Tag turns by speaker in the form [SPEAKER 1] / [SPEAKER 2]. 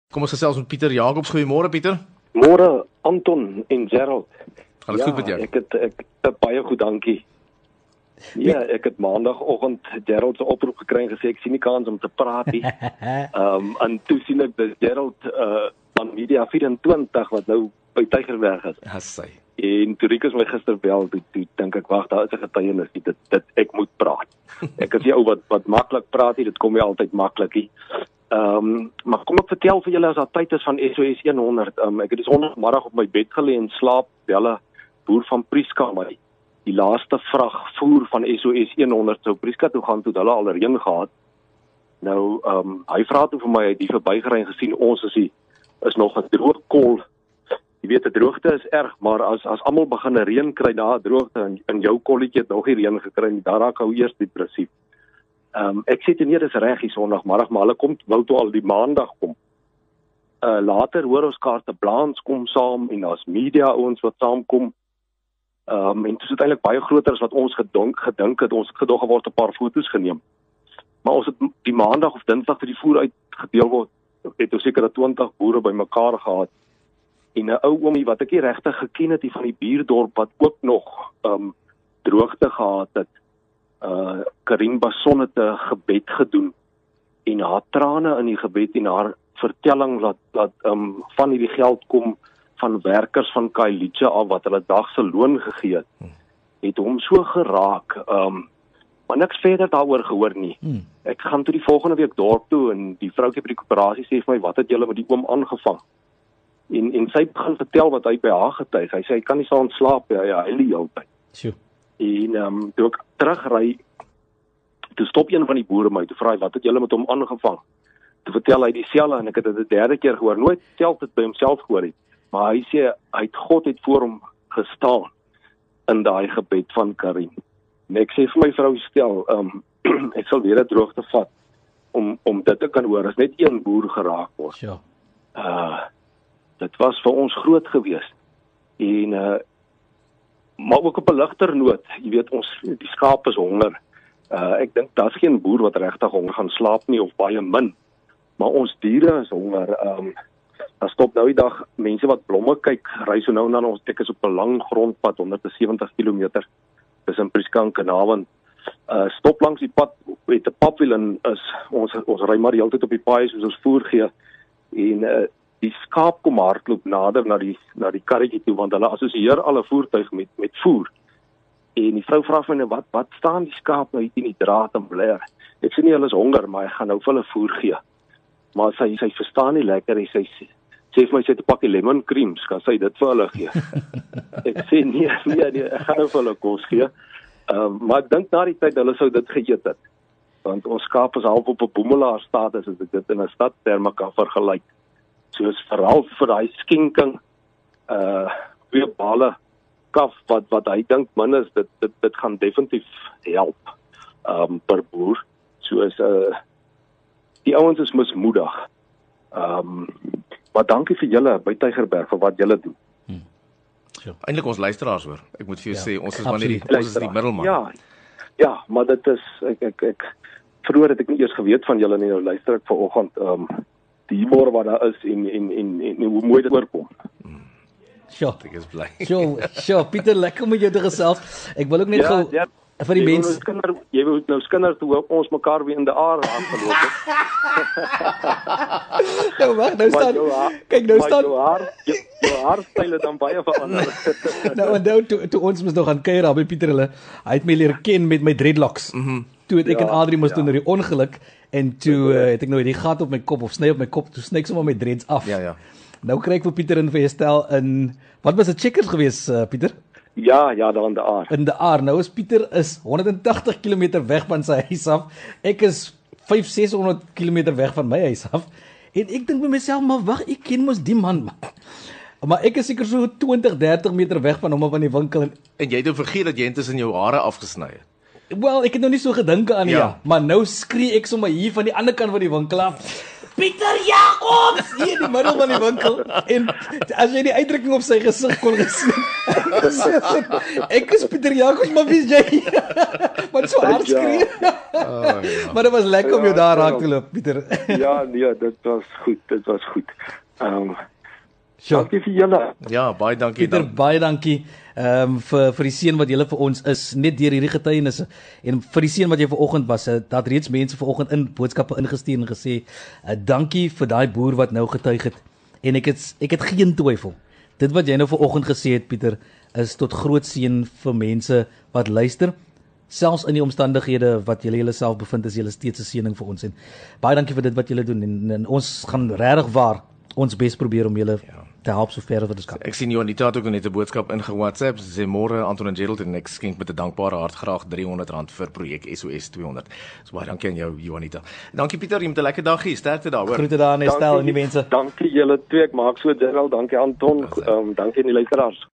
[SPEAKER 1] Kom ons gesels met Pieter Jacobs. Goeiemôre Pieter.
[SPEAKER 2] Môre Anton en Gerald.
[SPEAKER 1] Gaan dit goed met jou?
[SPEAKER 2] Ek baie goed, dankie. Ja, ek het maandagooggend Gerald se oproep gekry en gesê ek sien nie kans om te praat nie. En toe sien ek dat Gerald van Media 24 wat nou by Tygerberg is.
[SPEAKER 1] Ja, sy.
[SPEAKER 2] En toe Rikus my gister bel, toe dink ek wag, daar is 'n getuienis, dit ek moet praat. Ek is die ou wat maklik praat nie, dit kom nie altyd maklik nie. Maar kom ek vertel vir julle as daar tyd is van SOS 100. Ek het die sondagmiddag op my bed gelê en slaap, bel 'n boer van Prieska my. Die laaste vrag voer van SOS 100 sou Prieska toe gaan toe hulle al reën gehad. Nou hy vra toe vir my, hy het die verbygery en gesien ons is nog 'n droë kol. Jy weet, die droogte is erg, maar as almal begin reën kry na droogte en jou kolletjie het nog nie reën gekry en daar raak hou eers depressief. Ek sê nie dis reg die sondagmiddag, maar hulle wou toe al die maandag kom. Later hoor ons Kaarte Blaans kom saam en daar's media ouens wat saamkom. En dit is eintlik baie groter as wat ons gedink het. Ons het gedog word 'n paar foto's geneem. Maar ons het die maandag of dinsdag vir die voer uitgedeel word, het ons seker 20 boere bymekaar gehad. En 'n ou oomie wat ek nie regtig geken het, die van die buurdorp wat ook nog droogte gehad het. Karin Basson het 'n gebed gedoen en haar trane in die gebed en haar vertelling dat van hierdie geld kom van werkers van Khayelitsha af wat hulle dag se loon gegee het hom so geraak. Maar niks verder daaroor gehoor nie. Ek gaan toe die volgende week dorp toe en die vroutjie by die koöperasie sê vir my, wat het julle met die oom aangevang? En sy begin vertel wat hy by haar getuig. Hy sê hy kan nie saans slaap, hy huil die hele tyd.
[SPEAKER 1] Sjoe.
[SPEAKER 2] En toe ek terugry, toe stop een van die boere my, toe vra hy, wat het julle met hom aangevang? Toe vertel hy dieselfde en ek het dit 'n derde keer gehoor, nooit self dit by homself gehoor het, maar hy sê, God het voor hom gestaan in daai gebed van Karin. En ek sê vir my vrou, stel, ek sal weer 'n droogte vat, om dit te kan hoor, as net een boer geraak word.
[SPEAKER 1] Sure.
[SPEAKER 2] Dit was vir ons groot gewees. En maar ook op 'n ligter noot, jy weet, die skaap is honger. Ek dink daar's geen boer wat regtig honger gaan slaap nie, of baie min. Maar ons diere is honger. Daar stop nou die dag mense wat blomme kyk, ry so nou en dan, ek is op 'n lang grondpad, 170 km, tussen Prieska en Kanawan. Stop langs die pad, met 'n papwiel en ons ry maar die hele tyd op die paai soos ons voer gee. En die skaap kom hardloop nader na die karretjie toe, want hulle assosieer alle voertuig met voer. En die vrou vra my, wat staan die skaap nou hier in die draad en bler? Ek sê nie, hulle is honger, maar ek gaan nou vir hulle voer gee. Maar sy verstaan nie lekker, en sy sê vir my, sy het 'n pakkie lemon creams, kan sy dit vir hulle gee? Ek sê nee, ek gaan nou vir hulle kos gee. Maar ek dink na die tyd, hulle sou dit geëet het. Want ons skaap is half op 'n boemelaar status, as ek dit in 'n stadterme kan vergelyk. Soos veral vir daai skenking, 2 bale kaf wat hy dink min is, dit gaan definitief help per boer. Soos die ouens is mismoedig. Maar dankie vir julle by Tygerberg vir wat julle doen.
[SPEAKER 1] Eintlik ons luisteraars hoor. Ek moet vir jou sê, ons is die middelman.
[SPEAKER 2] Ja, maar dit is ek vroeër het ek nie eers geweet van julle nie, nou luister ek vanoggend die humor wat daar is en hoe mooi dit oorkom.
[SPEAKER 3] Sjoe.
[SPEAKER 1] Ek is bly.
[SPEAKER 3] Sjoe, Pieter, lekker om jou te gesels. Ek wil ook net gou vir die mense.
[SPEAKER 2] Jy moet nou skinder toe ons mekaar weer in die aar aangeloop het.
[SPEAKER 3] Nou wag, nou staan. Kyk, nou staan.
[SPEAKER 2] Jou haarstyle dan baie verander.
[SPEAKER 3] Nou en toe ons mos nog gaan kuier daar by Pieter hulle. Hy het my leer ken met my dreadlocks. Toe het ek en Adrie mos toe na die ongeluk en toe het ek nou die gat op my kop of sny op my kop, toe sny ek sommer my dreads af.
[SPEAKER 1] Ja.
[SPEAKER 3] Nou kry ek vir Pieter in vir stel in wat was dit, Checkers gewees, Pieter?
[SPEAKER 2] Ja, daar in die aar.
[SPEAKER 3] In die aar. Nou is Pieter 180 km weg van sy huis af. Ek is 500-600 km weg van my huis af. En ek dink by myself, maar wag, ek ken mos die man. Maar ek is seker so 20-30 meter weg van hom af aan die winkel.
[SPEAKER 1] En jy het nou vergeet dat jy intussen jou hare afgesny het.
[SPEAKER 3] Wel, ek het nou nie so gedink aan maar nou skree ek sommer hier van die ander kant van die winkel af. Pieter Jacobs hier in die middel van die winkel. En as jy die uitdrukking op sy gesig kon gesien. Ek is Pieter Jacobs, maar wie's jy? Wat so hard skree. Maar dit was lekker om jou daar raak te loop, Pieter.
[SPEAKER 2] Ja, nee, dit was goed. Dankie vir julle.
[SPEAKER 1] Ja, baie dankie.
[SPEAKER 3] Pieter, baie dankie vir die seën wat julle vir ons is, net deur hierdie getuienisse. En vir die seën wat jy vanoggend was, dat reeds mense vanoggend in boodskappe ingestuur en gesê, dankie vir daai boer wat nou getuig het. En ek het geen twyfel. Dit wat jy nou vanoggend gesê het, Pieter, is tot groot seën vir mense wat luister. Selfs in die omstandighede wat julle self bevind, is julle steeds 'n seëning vir ons. En baie dankie vir dit wat julle doen. En ons gaan regtig waar ons bes probeer om julle te help so ver as wat ons kan.
[SPEAKER 1] Ek sien Juanita het ook net 'n boodskap inge-WhatsApp. Sy sê môre Anton en Gerald en ek skenk met 'n dankbare hart graag R300 vir projek SOS 200. So baie dankie aan jou, Juanita. Dankie Pieter, jy moet 'n lekker dag hê. Sterkte daar, hoor.
[SPEAKER 3] Groete daar aan Estel en die mense.
[SPEAKER 2] Dankie julle twee. Ek maak so Gerald, dankie Anton, dankie aan die luisteraars.